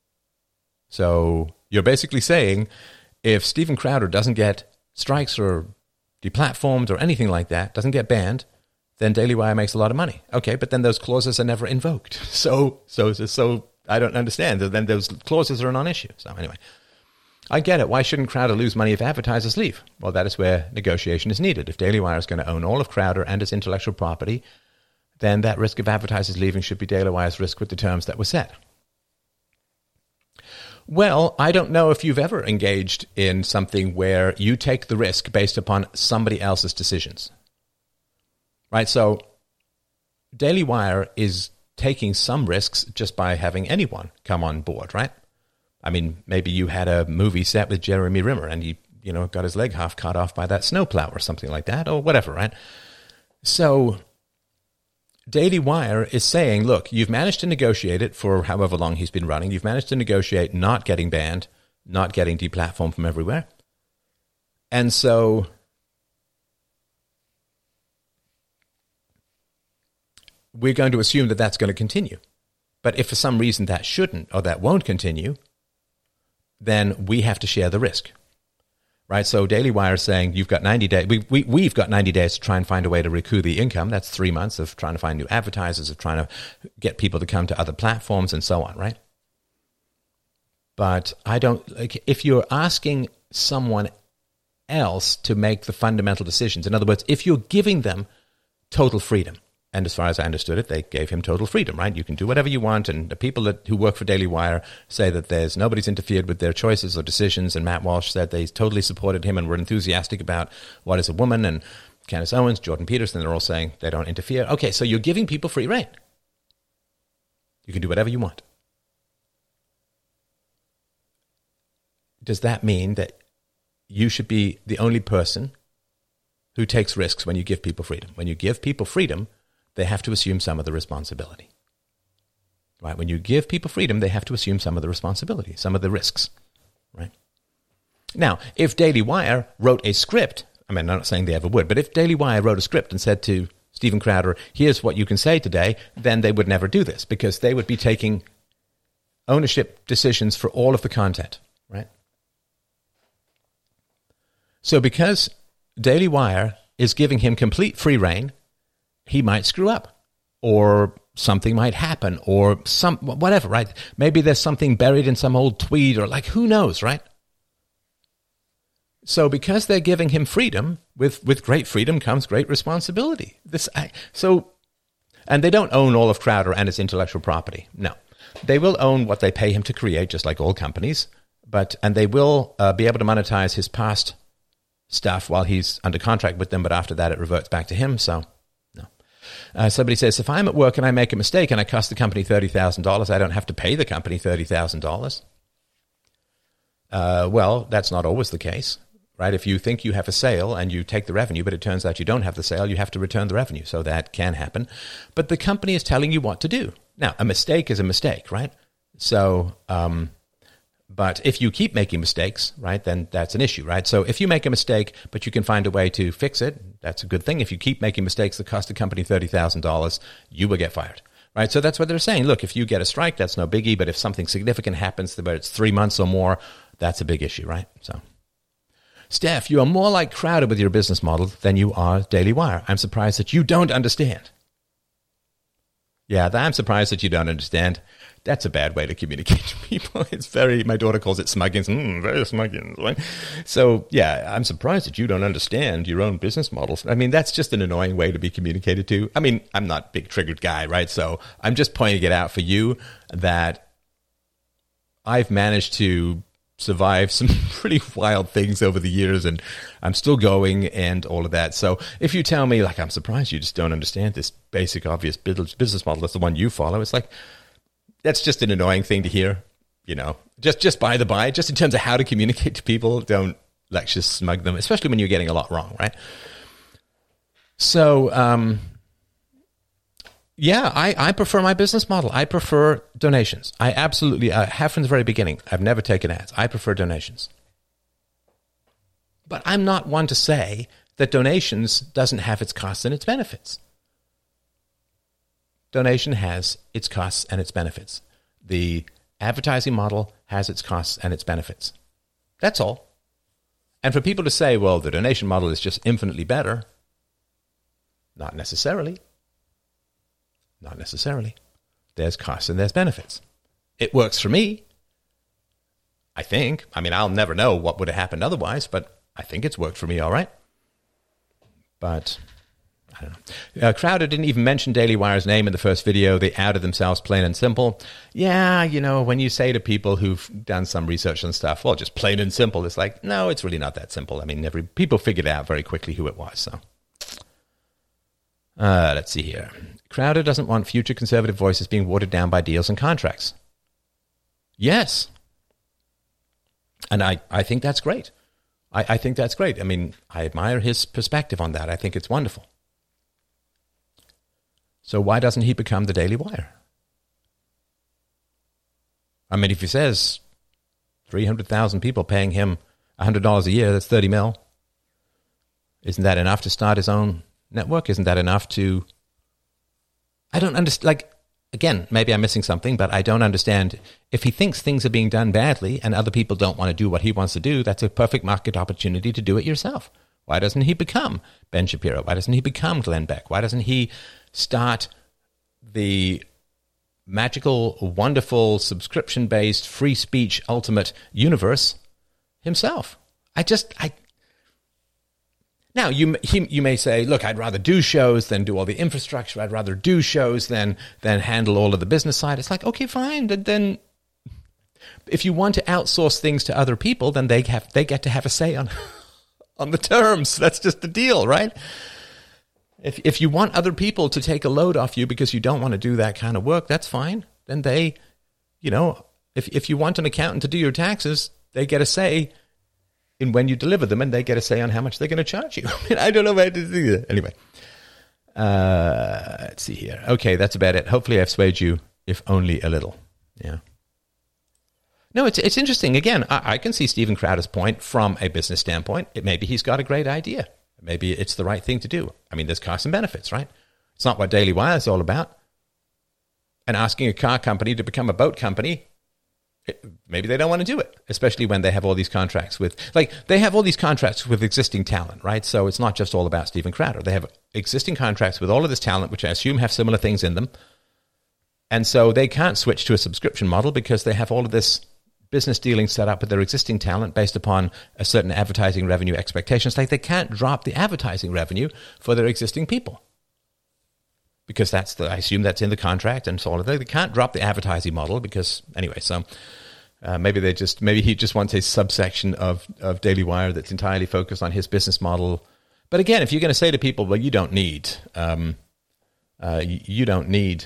So you're basically saying if Steven Crowder doesn't get strikes or deplatformed or anything like that, doesn't get banned, then Daily Wire makes a lot of money. Okay, but then those clauses are never invoked. So, so, so I don't understand. Then those clauses are a non-issue. So anyway, I get it. Why shouldn't Crowder lose money if advertisers leave? Well, that is where negotiation is needed. If Daily Wire is going to own all of Crowder and its intellectual property, then that risk of advertisers leaving should be Daily Wire's risk with the terms that were set. Well, I don't know if you've ever engaged in something where you take the risk based upon somebody else's decisions. Right? So Daily Wire is taking some risks just by having anyone come on board, right? I mean, maybe you had a movie set with Jeremy Rimmer and he, you know, got his leg half cut off by that snowplow or something like that, or whatever, right? So Daily Wire is saying, look, you've managed to negotiate it for however long he's been running. You've managed to negotiate not getting banned, not getting deplatformed from everywhere. And so we're going to assume that that's going to continue. But if for some reason that shouldn't or that won't continue, then we have to share the risk, right? So Daily Wire is saying you've got ninety days. We, we, we've got ninety days to try and find a way to recoup the income. That's three months of trying to find new advertisers, of trying to get people to come to other platforms and so on, right? But I don't, like, if you're asking someone else to make the fundamental decisions, in other words, if you're giving them total freedom, And as far as I understood it, they gave him total freedom, right? You can do whatever you want. And the people that, who work for Daily Wire say that there's nobody's interfered with their choices or decisions. And Matt Walsh said they totally supported him and were enthusiastic about What is a Woman. And Candace Owens, Jordan Peterson, they're all saying they don't interfere. Okay, so you're giving people free rein. You can do whatever you want. Does that mean that you should be the only person who takes risks when you give people freedom? When you give people freedom, they have to assume some of the responsibility. Right? When you give people freedom, they have to assume some of the responsibility, some of the risks. Right? Now, if Daily Wire wrote a script, I mean, I'm not saying they ever would, but if Daily Wire wrote a script and said to Steven Crowder, here's what you can say today, then they would never do this because they would be taking ownership decisions for all of the content. Right? So because Daily Wire is giving him complete free rein, he might screw up, or something might happen, or some whatever, right? Maybe there's something buried in some old tweet, or like, who knows, right? So because they're giving him freedom, with, with great freedom comes great responsibility. This, I, so, and they don't own all of Crowder and his intellectual property. No, they will own what they pay him to create, just like all companies. But and they will uh, be able to monetize his past stuff while he's under contract with them, but after that it reverts back to him, so no. Uh, somebody says, if I'm at work and I make a mistake and I cost the company thirty thousand dollars, I don't have to pay the company thirty thousand dollars. Uh, well, that's not always the case, right? If you think you have a sale and you take the revenue, but it turns out you don't have the sale, you have to return the revenue, so that can happen. But the company is telling you what to do. Now, a mistake is a mistake, right? So, um, but if you keep making mistakes, right, then that's an issue, right? So if you make a mistake, but you can find a way to fix it, that's a good thing. If you keep making mistakes that cost the company thirty thousand dollars, you will get fired, right? So that's what they're saying. Look, if you get a strike, that's no biggie. But if something significant happens, but it's three months or more, that's a big issue, right? So, Steph, you are more like Crowder with your business model than you are Daily Wire. I'm surprised that you don't understand. Yeah, I'm surprised that you don't understand. That's a bad way to communicate to people. It's very, my daughter calls it smuggins. Mm, very smuggins, right? So, yeah, I'm surprised that you don't understand your own business models. I mean, that's just an annoying way to be communicated to. I mean, I'm not a big triggered guy, right? So I'm just pointing it out for you that I've managed to survive some pretty wild things over the years, and I'm still going and all of that. So if you tell me, like, I'm surprised you just don't understand this basic, obvious business model, that's the one you follow, it's like, that's just an annoying thing to hear, you know. Just just by the by, just in terms of how to communicate to people, don't like just smug them, especially when you're getting a lot wrong, right? So, um, yeah, I, I prefer my business model. I prefer donations. I absolutely I have from the very beginning. I've never taken ads. I prefer donations. But I'm not one to say that donations doesn't have its costs and its benefits. Donation has its costs and its benefits. The advertising model has its costs and its benefits. That's all. And for people to say, well, the donation model is just infinitely better, not necessarily. Not necessarily. There's costs and there's benefits. It works for me, I think. I mean, I'll never know what would have happened otherwise, but I think it's worked for me all right. But I don't know. Uh, Crowder didn't even mention Daily Wire's name in the first video. They outed themselves plain and simple. Yeah, you know, when you say to people who've done some research and stuff, well, just plain and simple, it's like, no, it's really not that simple. I mean, every people figured out very quickly who it was. So, uh, let's see here. Crowder doesn't want future conservative voices being watered down by deals and contracts. Yes. And I, I think that's great. I, I think that's great. I mean, I admire his perspective on that. I think it's wonderful. So why doesn't he become the Daily Wire? I mean, if he says three hundred thousand people paying him one hundred dollars a year, that's thirty mil. Isn't that enough to start his own network? Isn't that enough to... I don't understand, like, again, maybe I'm missing something, but I don't understand. If he thinks things are being done badly and other people don't want to do what he wants to do, that's a perfect market opportunity to do it yourself. Why doesn't he become Ben Shapiro? Why doesn't he become Glenn Beck? Why doesn't he start the magical, wonderful, subscription-based, free speech, ultimate universe himself? I just, I... Now, you he, you may say, look, I'd rather do shows than do all the infrastructure. I'd rather do shows than than handle all of the business side. It's like, okay, fine. Then, then if you want to outsource things to other people, then they have they get to have a say on on the terms. That's just the deal, right? If if you want other people to take a load off you because you don't want to do that kind of work, that's fine. Then they, you know, if if you want an accountant to do your taxes, they get a say in when you deliver them, and they get a say on how much they're going to charge you. I mean, I don't know how to do that. Anyway, uh, let's see here. Okay, that's about it. Hopefully I've swayed you, if only a little. Yeah. No, it's it's interesting. Again, I, I can see Steven Crowder's point from a business standpoint. It, maybe he's got a great idea. Maybe it's the right thing to do. I mean, there's costs and benefits, right? It's not what Daily Wire is all about. And asking a car company to become a boat company, it, maybe they don't want to do it, especially when they have all these contracts with, like, they have all these contracts with existing talent, right? So it's not just all about Steven Crowder. They have existing contracts with all of this talent, which I assume have similar things in them. And so they can't switch to a subscription model because they have all of this business dealing set up with their existing talent based upon a certain advertising revenue expectations. Like, they can't drop the advertising revenue for their existing people, because that's the, I assume that's in the contract and so on. They can't drop the advertising model because, anyway, so uh, maybe they just, maybe he just wants a subsection of, of Daily Wire that's entirely focused on his business model. But again, if you're going to say to people, well, you don't need, um, uh, you, you don't need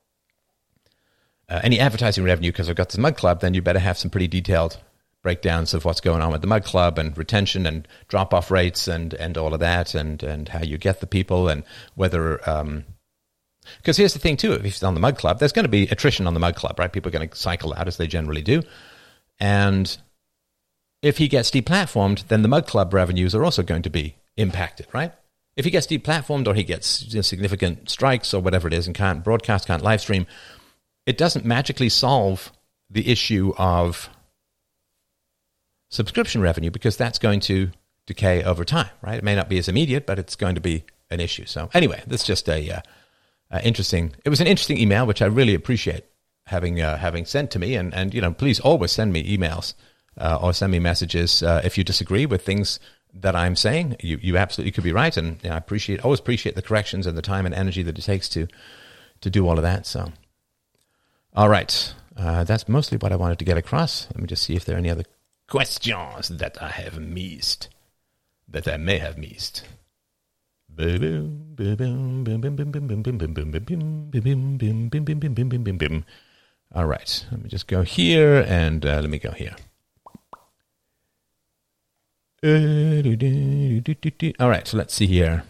uh, any advertising revenue because I've got this Mug Club, then you better have some pretty detailed breakdowns of what's going on with the Mug Club and retention and drop-off rates and, and all of that, and, and how you get the people, and whether, um, because here's the thing too, if he's on the Mug Club, there's going to be attrition on the Mug Club, right? People are going to cycle out as they generally do. And if he gets deplatformed, then the Mug Club revenues are also going to be impacted, right? If he gets deplatformed, or he gets, you know, significant strikes or whatever it is and can't broadcast, can't live stream, it doesn't magically solve the issue of subscription revenue, because that's going to decay over time, right? It may not be as immediate, but it's going to be an issue. So anyway, that's just a uh, uh, interesting, it was an interesting email, which I really appreciate having uh, having sent to me. And, and, you know, please always send me emails uh, or send me messages uh, if you disagree with things that I'm saying. You you absolutely could be right. And, you know, I appreciate, always appreciate the corrections and the time and energy that it takes to, to do all of that. So, all right. Uh, that's mostly what I wanted to get across. Let me just see if there are any other questions that I have missed, that I may have missed. All right, let me just go here, and uh, let me go here. All right, so let's see here.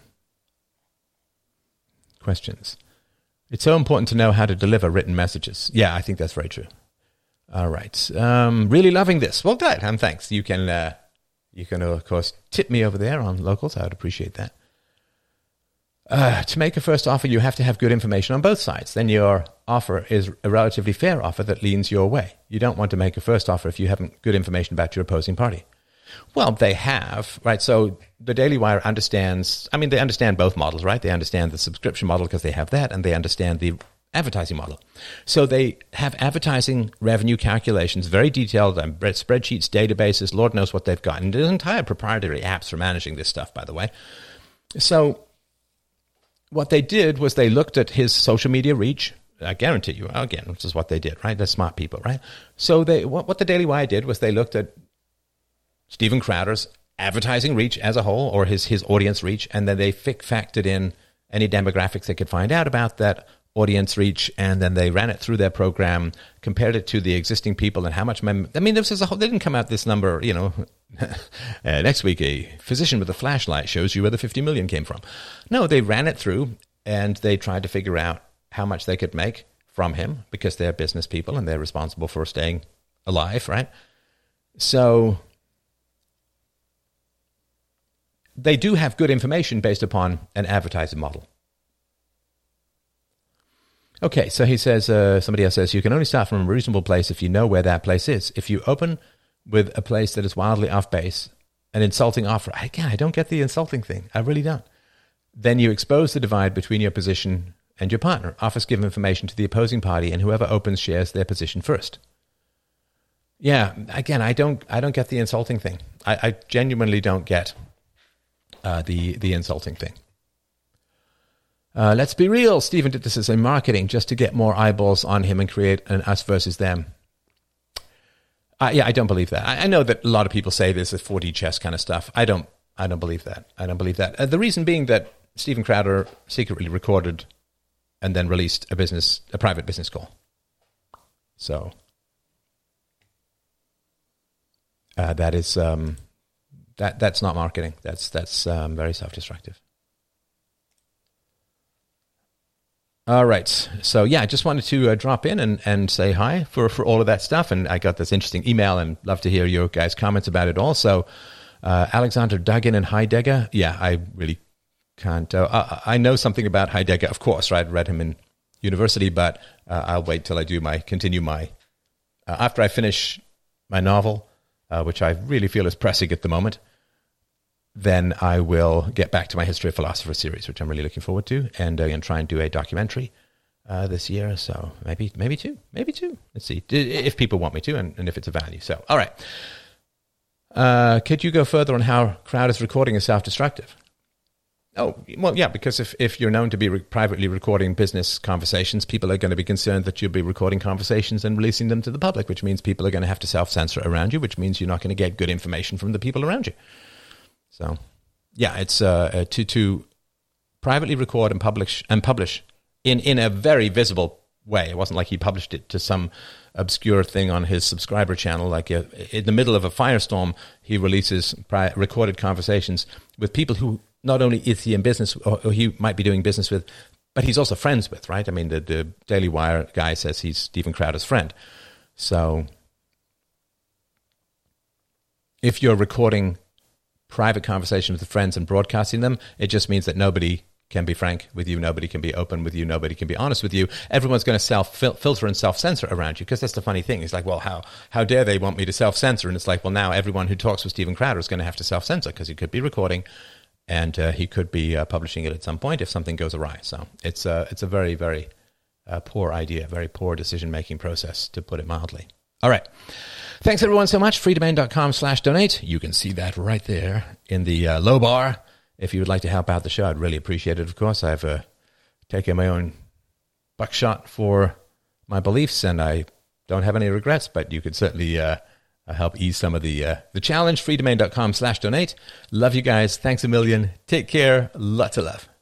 Questions. It's so important to know how to deliver written messages. Yeah, I think that's very true. All right. Um, really loving this. Well, good. And thanks. You can, uh, you can, of course, tip me over there on Locals. I would appreciate that. Uh, to make a first offer, you have to have good information on both sides. Then your offer is a relatively fair offer that leans your way. You don't want to make a first offer if you haven't good information about your opposing party. Well, they have, right? So the Daily Wire understands, I mean, they understand both models, right? They understand the subscription model because they have that, and they understand the advertising model. So they have advertising revenue calculations, very detailed um, spreadsheets, databases, Lord knows what they've got. And there's entire proprietary apps for managing this stuff, by the way. So what they did was they looked at his social media reach. I guarantee you, again, which is what they did, right? They're smart people, right? So they what, what the Daily Wire did was they looked at Steven Crowder's advertising reach as a whole, or his, his audience reach, and then they factored in any demographics they could find out about that audience reach, and then they ran it through their program, compared it to the existing people and how much mem- I mean, this is a whole, they didn't come out this number, you know, uh, next week a physician with a flashlight shows you where the fifty million came from. No, they ran it through, and they tried to figure out how much they could make from him, because they're business people and they're responsible for staying alive, right? So they do have good information based upon an advertising model. Okay, so he says, uh, somebody else says, you can only start from a reasonable place if you know where that place is. If you open with a place that is wildly off base, an insulting offer, again, I don't get the insulting thing. I really don't. Then you expose the divide between your position and your partner. Offers give information to the opposing party, and whoever opens shares their position first. Yeah, again, I don't I don't get the insulting thing. I, I genuinely don't get uh, the, the insulting thing. Uh, let's be real. Stephen did this as a marketing just to get more eyeballs on him and create an us versus them. Uh, yeah, I don't believe that. I, I know that a lot of people say this is four D chess kind of stuff. I don't. I don't believe that. I don't believe that. Uh, the reason being that Steven Crowder secretly recorded and then released a business, a private business call. So uh, that is um, that that's not marketing. That's that's um, very self-destructive. All right. So, yeah, I just wanted to uh, drop in and, and say hi for, for all of that stuff. And I got this interesting email and love to hear your guys' comments about it also. Uh, Alexander Duggan and Heidegger. Yeah, I really can't. Uh, I, I know something about Heidegger, of course, right? I read him in university, but uh, I'll wait till I do my, continue my, uh, after I finish my novel, uh, which I really feel is pressing at the moment. Then I will get back to my History of Philosopher series, which I'm really looking forward to, and uh, and try and do a documentary uh, this year. So maybe maybe two, maybe two. Let's see if people want me to, and, and if it's a value. So all right, uh, could you go further on how Crowder's recording is self-destructive? Oh well, yeah, because if if you're known to be re- privately recording business conversations, people are going to be concerned that you'll be recording conversations and releasing them to the public, which means people are going to have to self-censor around you, which means you're not going to get good information from the people around you. So, yeah, it's uh, to to privately record and publish and publish in, in a very visible way. It wasn't like he published it to some obscure thing on his subscriber channel. Like uh, in the middle of a firestorm, he releases pri- recorded conversations with people who not only is he in business or, or he might be doing business with, but he's also friends with, right? I mean, the, the Daily Wire guy says he's Steven Crowder's friend. So, if you're recording private conversations with friends and broadcasting them, it just means that nobody can be frank with you, nobody can be open with you, nobody can be honest with you. Everyone's going to self-filter and self-censor around you, because that's the funny thing. It's like, well, how how dare they want me to self-censor? And it's like, well, now everyone who talks with Steven Crowder is going to have to self-censor, because he could be recording and uh, he could be uh, publishing it at some point if something goes awry. So it's, uh, it's a very, very uh, poor idea, very poor decision-making process, to put it mildly. All right. Thanks, everyone, so much. freedomain.com slash donate. You can see that right there in the uh, low bar. If you would like to help out the show, I'd really appreciate it, of course. I've uh, taken my own buckshot for my beliefs, and I don't have any regrets, but you could certainly uh, help ease some of the uh, the challenge. freedomain.com slash donate. Love you guys. Thanks a million. Take care. Lots of love.